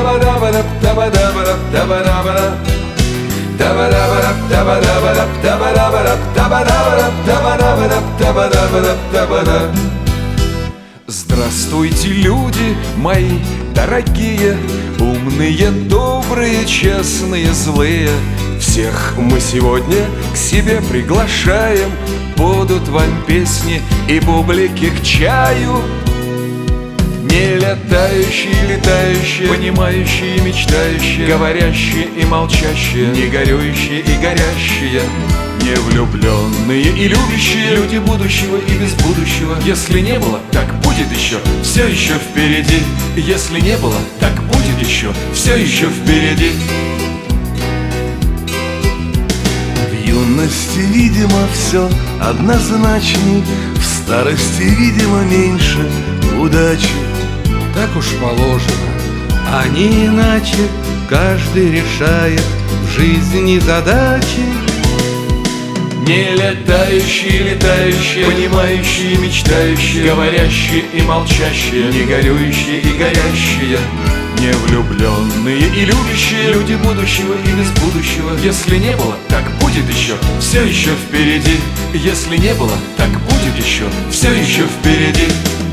Здравствуйте, люди мои дорогие, умные, добрые, честные, злые. Всех мы сегодня к себе приглашаем. Будут вам песни и бублики к чаю. Не летающие, летающие, понимающие, мечтающие, говорящие и молчащие, не горюющие и горящие, не влюбленные и любящие, люди будущего и без будущего. Если не было, так будет еще, все еще впереди. Если не было, так будет еще, все еще впереди. В юности, видимо, все однозначней, в старости, видимо, меньше удачи. Так уж положено, а не иначе. Каждый решает в жизни задачи. Не летающие, летающие, понимающие, мечтающие, говорящие и молчащие, не горюющие и горящие, не влюбленные и любящие, люди будущего и без будущего. Если не было, так будет еще, все еще впереди. Если не было, так будет еще, все еще впереди.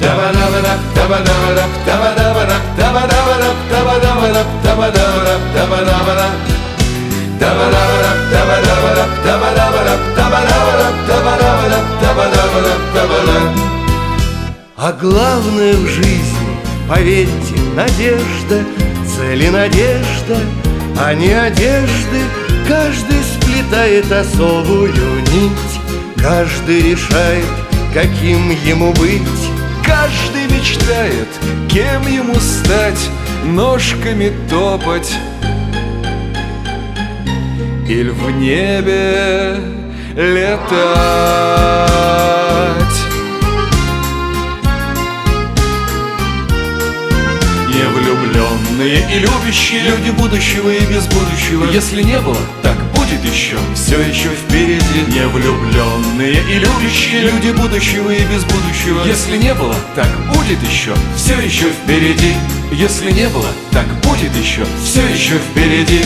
А главное в жизни, поверьте, надежда, цель и надежда, а не одежды. Каждый сплетает особую нить, каждый решает, каким ему быть. Каждый мечтает, кем ему стать, ножками топать или в небе летать. Невлюбленные и любящие, люди будущего и без будущего. Если не было, так будет еще, все еще впереди. Невлюбленные и любящие, люди будущего и без будущего. Если не было, так будет еще, все еще впереди. Если не было, так будет еще, все еще впереди.